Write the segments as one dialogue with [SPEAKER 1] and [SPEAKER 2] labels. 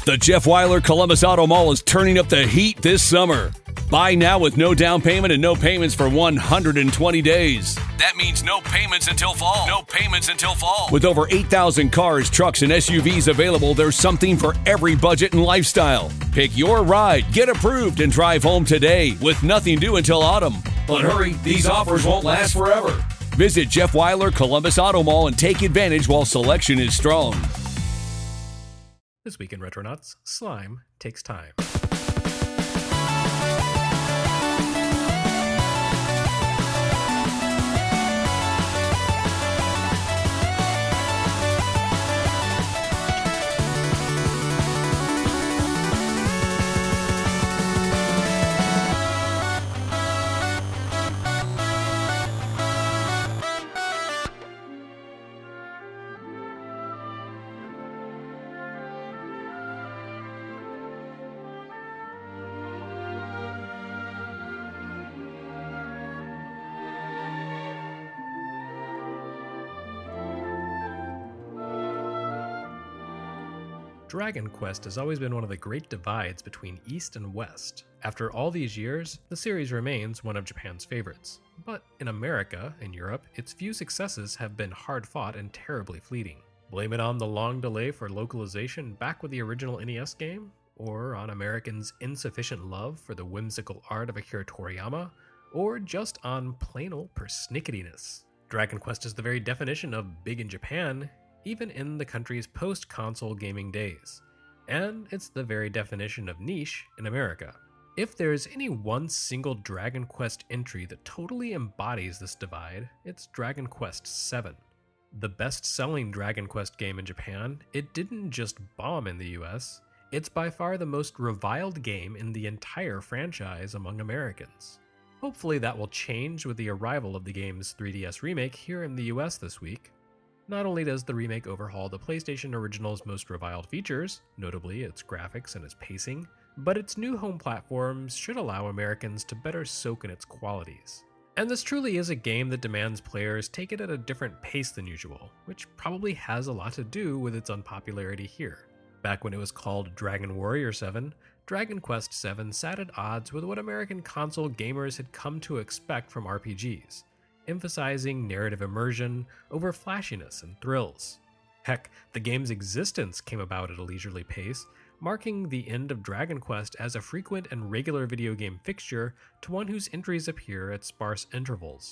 [SPEAKER 1] The Jeff Weiler Columbus Auto Mall is turning up the heat this summer. Buy now with no down payment and no payments for 120 days. That means no payments until fall. No payments until fall. With over 8,000 cars, trucks, and SUVs available, there's something for every budget and lifestyle. Pick your ride, get approved, and drive home today with nothing due until autumn. But hurry, these offers won't last forever. Visit Jeff Weiler Columbus Auto Mall and take advantage while selection is strong.
[SPEAKER 2] This week in Retronauts, slime takes time. Dragon Quest has always been one of the great divides between East and West. After all these years, the series remains one of Japan's favorites. But in America and Europe, its few successes have been hard-fought and terribly fleeting. Blame it on the long delay for localization back with the original NES game? Or on Americans' insufficient love for the whimsical art of Akira Toriyama? Or just on plain old persnicketiness? Dragon Quest is the very definition of big in Japan, even in the country's post-console gaming days. And it's the very definition of niche in America. If there's any one single Dragon Quest entry that totally embodies this divide, it's Dragon Quest VII. The best-selling Dragon Quest game in Japan, it didn't just bomb in the US, it's by far the most reviled game in the entire franchise among Americans. Hopefully that will change with the arrival of the game's 3DS remake here in the US this week. Not only does the remake overhaul the PlayStation Original's most reviled features, notably its graphics and its pacing, but its new home platforms should allow Americans to better soak in its qualities. And this truly is a game that demands players take it at a different pace than usual, which probably has a lot to do with its unpopularity here. Back when it was called Dragon Warrior 7, Dragon Quest VII sat at odds with what American console gamers had come to expect from RPGs, emphasizing narrative immersion over flashiness and thrills. Heck, the game's existence came about at a leisurely pace, marking the end of Dragon Quest as a frequent and regular video game fixture to one whose entries appear at sparse intervals.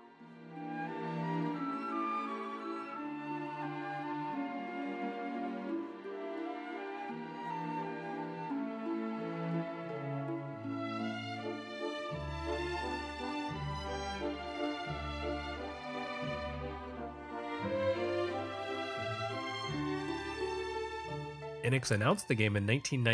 [SPEAKER 2] Enix announced the game in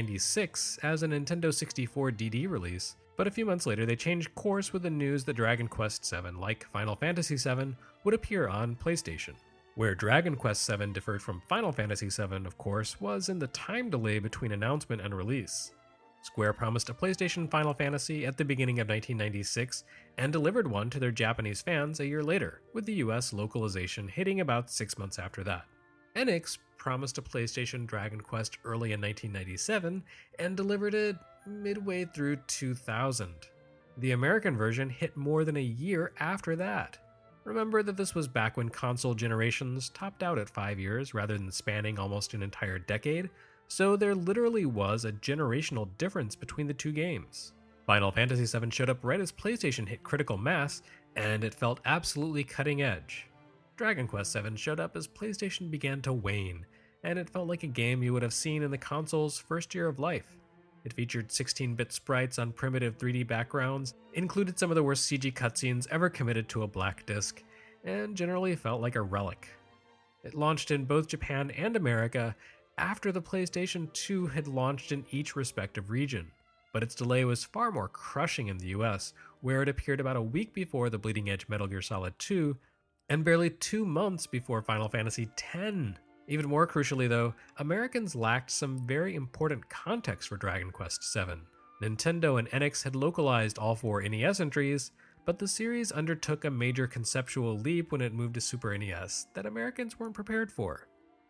[SPEAKER 2] 1996 as a Nintendo 64 DD release, but a few months later they changed course with the news that Dragon Quest VII, like Final Fantasy VII, would appear on PlayStation. Where Dragon Quest VII differed from Final Fantasy VII, of course, was in the time delay between announcement and release. Square promised a PlayStation Final Fantasy at the beginning of 1996 and delivered one to their Japanese fans a year later, with the US localization hitting about 6 months after that. Enix promised a PlayStation Dragon Quest early in 1997 and delivered it midway through 2000. The American version hit more than a year after that. Remember that this was back when console generations topped out at 5 years rather than spanning almost an entire decade, so there literally was a generational difference between the two games. Final Fantasy VII showed up right as PlayStation hit critical mass, and it felt absolutely cutting edge. Dragon Quest VII showed up as PlayStation began to wane, and it felt like a game you would have seen in the console's first year of life. It featured 16-bit sprites on primitive 3D backgrounds, included some of the worst CG cutscenes ever committed to a black disc, and generally felt like a relic. It launched in both Japan and America after the PlayStation 2 had launched in each respective region, but its delay was far more crushing in the US, where it appeared about a week before the bleeding-edge Metal Gear Solid 2, and barely 2 months before Final Fantasy X. Even more crucially though, Americans lacked some very important context for Dragon Quest VII. Nintendo and Enix had localized all 4 NES entries, but the series undertook a major conceptual leap when it moved to Super NES that Americans weren't prepared for.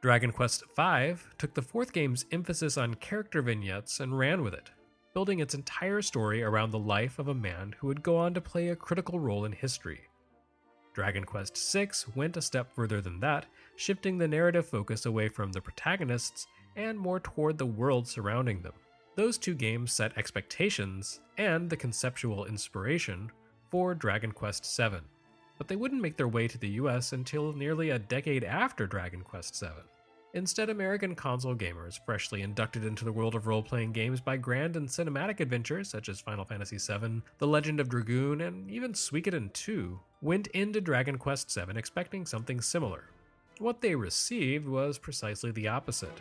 [SPEAKER 2] Dragon Quest V took the fourth game's emphasis on character vignettes and ran with it, building its entire story around the life of a man who would go on to play a critical role in history. Dragon Quest VI went a step further than that, shifting the narrative focus away from the protagonists and more toward the world surrounding them. Those two games set expectations and the conceptual inspiration for Dragon Quest VII, but they wouldn't make their way to the US until nearly a decade after Dragon Quest VII. Instead, American console gamers, freshly inducted into the world of role-playing games by grand and cinematic adventures such as Final Fantasy VII, The Legend of Dragoon, and even Suikoden 2, went into Dragon Quest VII expecting something similar. What they received was precisely the opposite.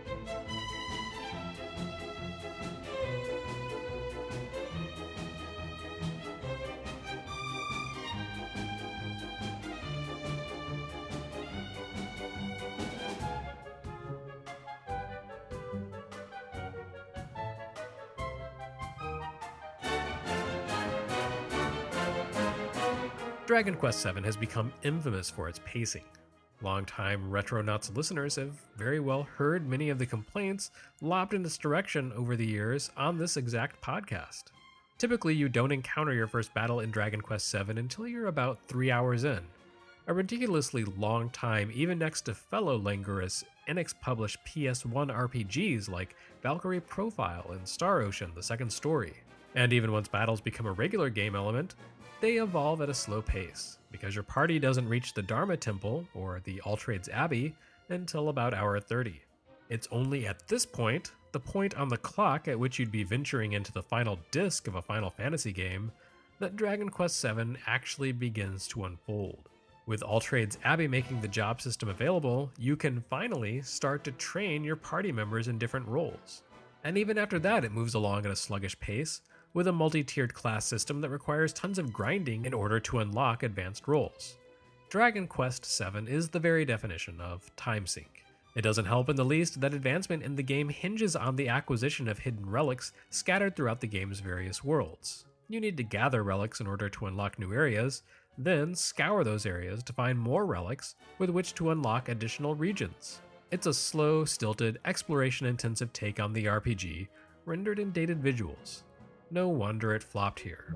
[SPEAKER 2] Dragon Quest VII has become infamous for its pacing. Longtime Retronauts listeners have very well heard many of the complaints lobbed in this direction over the years on this exact podcast. Typically, you don't encounter your first battle in Dragon Quest VII until you're about 3 hours in, a ridiculously long time even next to fellow languorous Enix-published PS1 RPGs like Valkyrie Profile and Star Ocean: The Second Story. And even once battles become a regular game element, they evolve at a slow pace, because your party doesn't reach the Dharma Temple, or the Altrades Abbey, until about hour 30. It's only at this point, the point on the clock at which you'd be venturing into the final disc of a Final Fantasy game, that Dragon Quest VII actually begins to unfold. With Altrades Abbey making the job system available, you can finally start to train your party members in different roles. And even after that, it moves along at a sluggish pace, with a multi-tiered class system that requires tons of grinding in order to unlock advanced roles. Dragon Quest VII is the very definition of time sink. It doesn't help in the least that advancement in the game hinges on the acquisition of hidden relics scattered throughout the game's various worlds. You need to gather relics in order to unlock new areas, then scour those areas to find more relics with which to unlock additional regions. It's a slow, stilted, exploration-intensive take on the RPG, rendered in dated visuals. No wonder it flopped here.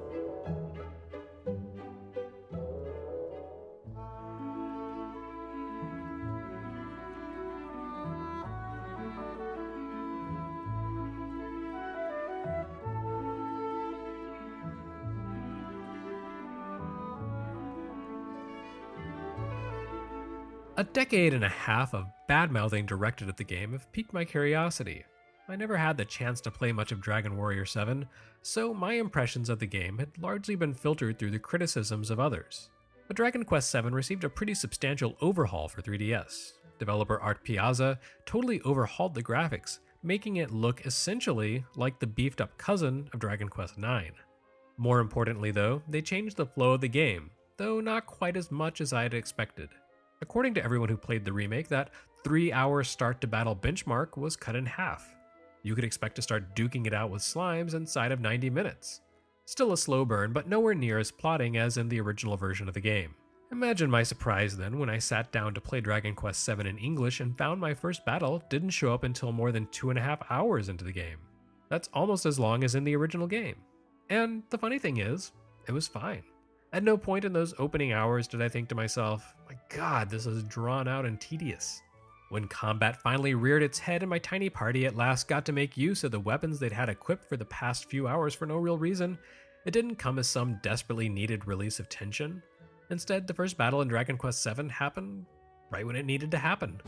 [SPEAKER 2] A decade and a half of bad-mouthing directed at the game have piqued my curiosity. I never had the chance to play much of Dragon Warrior 7, so my impressions of the game had largely been filtered through the criticisms of others. But Dragon Quest VII received a pretty substantial overhaul for 3DS. Developer Art Piazza totally overhauled the graphics, making it look essentially like the beefed-up cousin of Dragon Quest IX. More importantly though, they changed the flow of the game, though not quite as much as I had expected. According to everyone who played the remake, that 3-hour start-to-battle benchmark was cut in half. You could expect to start duking it out with slimes inside of 90 minutes. Still a slow burn, but nowhere near as plotting as in the original version of the game. Imagine my surprise then when I sat down to play Dragon Quest VII in English and found my first battle didn't show up until more than 2.5 hours into the game. That's almost as long as in the original game. And the funny thing is, it was fine. At no point in those opening hours did I think to myself, my god, this is drawn out and tedious. When combat finally reared its head and my tiny party at last got to make use of the weapons they'd had equipped for the past few hours for no real reason, it didn't come as some desperately needed release of tension. Instead, the first battle in Dragon Quest VII happened right when it needed to happen.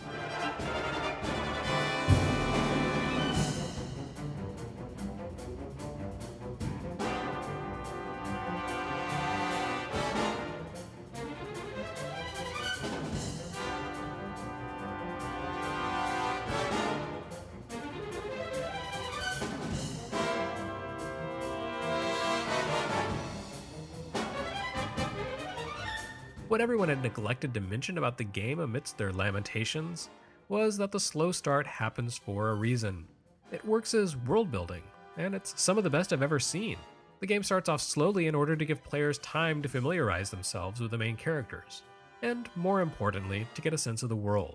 [SPEAKER 2] What everyone had neglected to mention about the game amidst their lamentations was that the slow start happens for a reason. It works as world building, and it's some of the best I've ever seen. The game starts off slowly in order to give players time to familiarize themselves with the main characters, and more importantly, to get a sense of the world.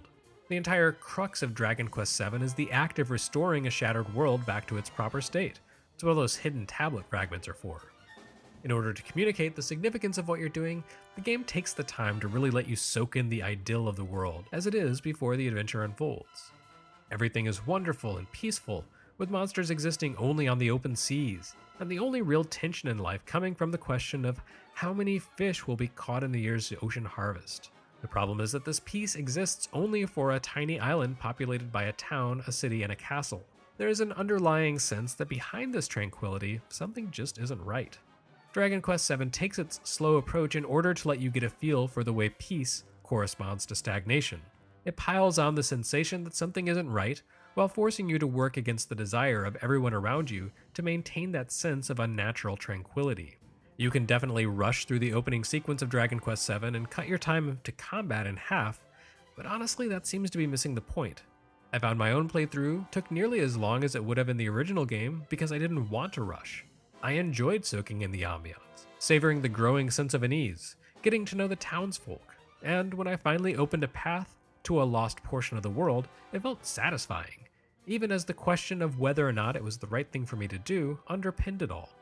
[SPEAKER 2] The entire crux of Dragon Quest VII is the act of restoring a shattered world back to its proper state. It's what those hidden tablet fragments are for. In order to communicate the significance of what you're doing, the game takes the time to really let you soak in the idyll of the world as it is before the adventure unfolds. Everything is wonderful and peaceful, with monsters existing only on the open seas, and the only real tension in life coming from the question of how many fish will be caught in the year's ocean harvest. The problem is that this peace exists only for a tiny island populated by a town, a city, and a castle. There is an underlying sense that behind this tranquility, something just isn't right. Dragon Quest VII takes its slow approach in order to let you get a feel for the way peace corresponds to stagnation. It piles on the sensation that something isn't right, while forcing you to work against the desire of everyone around you to maintain that sense of unnatural tranquility. You can definitely rush through the opening sequence of Dragon Quest VII and cut your time to combat in half, but honestly that seems to be missing the point. I found my own playthrough took nearly as long as it would have in the original game because I didn't want to rush. I enjoyed soaking in the ambiance, savoring the growing sense of unease, getting to know the townsfolk, and when I finally opened a path to a lost portion of the world, it felt satisfying, even as the question of whether or not it was the right thing for me to do underpinned it all.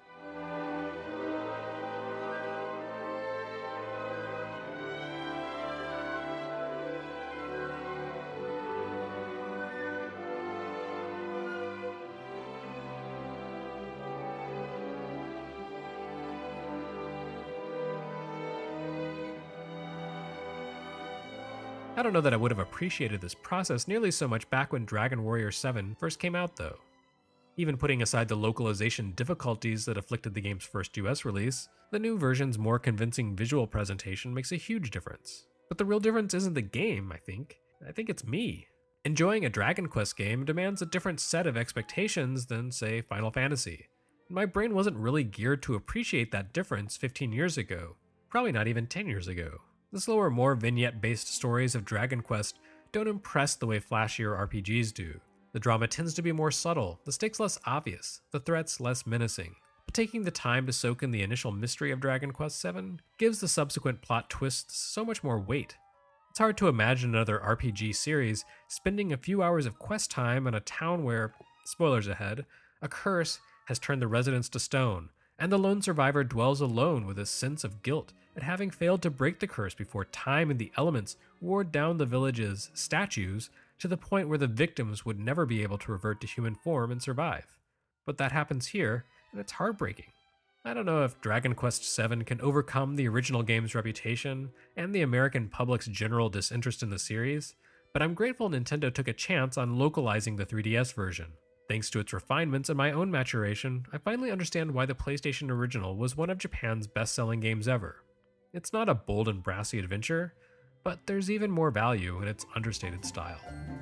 [SPEAKER 2] I don't know that I would have appreciated this process nearly so much back when Dragon Warrior 7 first came out, though. Even putting aside the localization difficulties that afflicted the game's first US release, the new version's more convincing visual presentation makes a huge difference. But the real difference isn't the game, I think it's me. Enjoying a Dragon Quest game demands a different set of expectations than, say, Final Fantasy. My brain wasn't really geared to appreciate that difference 15 years ago, probably not even 10 years ago. The slower, more vignette-based stories of Dragon Quest don't impress the way flashier RPGs do. The drama tends to be more subtle, the stakes less obvious, the threats less menacing. But taking the time to soak in the initial mystery of Dragon Quest VII gives the subsequent plot twists so much more weight. It's hard to imagine another RPG series spending a few hours of quest time in a town where, spoilers ahead, a curse has turned the residents to stone, and the lone survivor dwells alone with a sense of guilt at having failed to break the curse before time and the elements wore down the village's statues to the point where the victims would never be able to revert to human form and survive. But that happens here, and it's heartbreaking. I don't know if Dragon Quest VII can overcome the original game's reputation and the American public's general disinterest in the series, but I'm grateful Nintendo took a chance on localizing the 3DS version. Thanks to its refinements and my own maturation, I finally understand why the PlayStation original was one of Japan's best-selling games ever. It's not a bold and brassy adventure, but there's even more value in its understated style.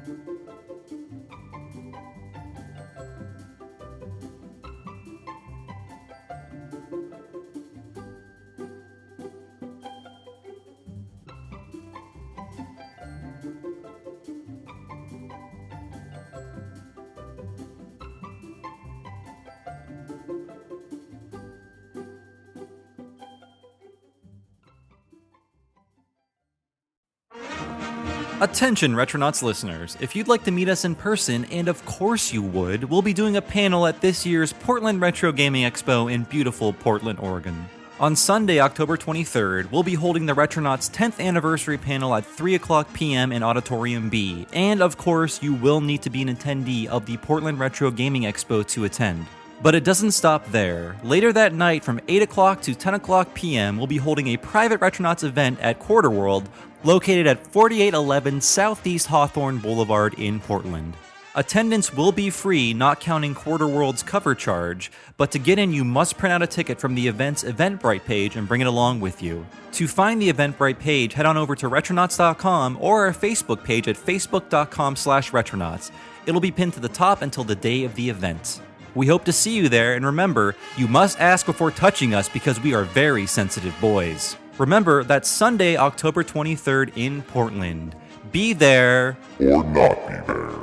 [SPEAKER 3] Attention Retronauts listeners, if you'd like to meet us in person, and of course you would, we'll be doing a panel at this year's Portland Retro Gaming Expo in beautiful Portland, Oregon. On Sunday, October 23rd, we'll be holding the Retronauts 10th anniversary panel at 3 o'clock p.m. in Auditorium B, and of course you will need to be an attendee of the Portland Retro Gaming Expo to attend. But it doesn't stop there. Later that night from 8 o'clock to 10 o'clock p.m., we'll be holding a private Retronauts event at Quarter World, located at 4811 Southeast Hawthorne Boulevard in Portland. Attendance will be free, not counting Quarter World's cover charge, but to get in you must print out a ticket from the event's Eventbrite page and bring it along with you. To find the Eventbrite page, head on over to Retronauts.com or our Facebook page at facebook.com/Retronauts. It'll be pinned to the top until the day of the event. We hope to see you there, and remember, you must ask before touching us because we are very sensitive boys. Remember, that's Sunday, October 23rd in Portland. Be there
[SPEAKER 4] or not be there.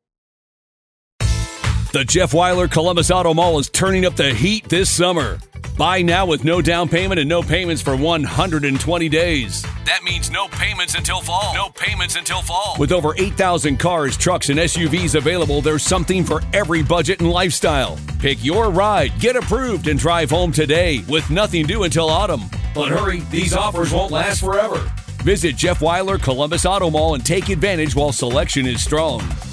[SPEAKER 1] The Jeff Weiler Columbus Auto Mall is turning up the heat this summer. Buy now with no down payment and no payments for 120 days. That means no payments until fall. No payments until fall. With over 8,000 cars, trucks, and SUVs available, there's something for every budget and lifestyle. Pick your ride, get approved, and drive home today with nothing due until autumn. But hurry, these offers won't last forever. Visit Jeff Weiler Columbus Auto Mall and take advantage while selection is strong.